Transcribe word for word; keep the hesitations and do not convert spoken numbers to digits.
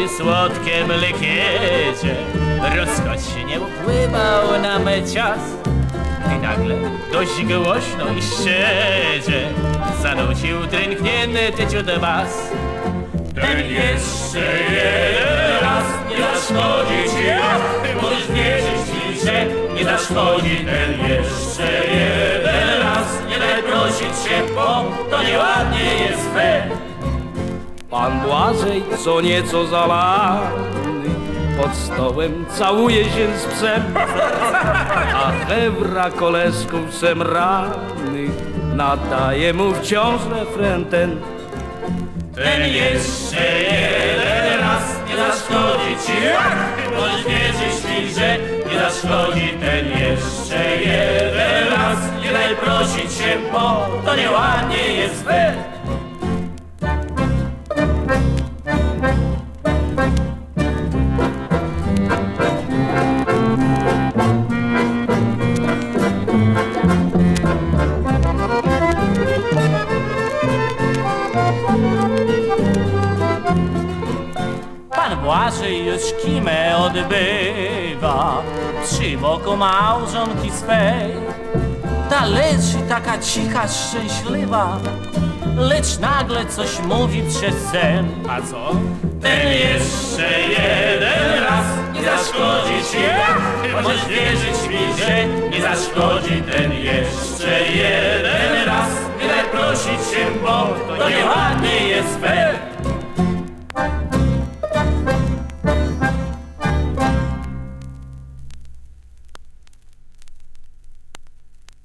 przy słodkim likierze rozkosz nie upływał na my czas. I nagle dość głośno i szczerze zanucił dręknięty ciut bas. Ten jeszcze jeden raz nie zaszkodzi ci, ty możesz wierzyć mi, że nie zaszkodzi. Ten jeszcze jeden raz nie daj prosić się, bo to nieładnie jest fair. Pan Błażej, co nieco zalany, pod stołem całuje się z psem, a Hewra koleżką szemrany nadaje mu wciąż refren ten. Ten jeszcze jeden raz nie zaszkodzi ci, możesz wierzyć mi, że nie zaszkodzi. Ten jeszcze jeden raz nie daj prosić się, bo to nieładnie jest fair. Pan Błażej już kimę odbywa przy boku małżonki swej. Ta leży taka cicha, szczęśliwa, lecz nagle coś mówi przez sen. A co? Ten jeszcze jeden raz nie zaszkodzi ci, możesz wierzyć mi, że nie zaszkodzi. Ten jeszcze jeden raz nie daj prosić się, bo to nieładnie jest fair.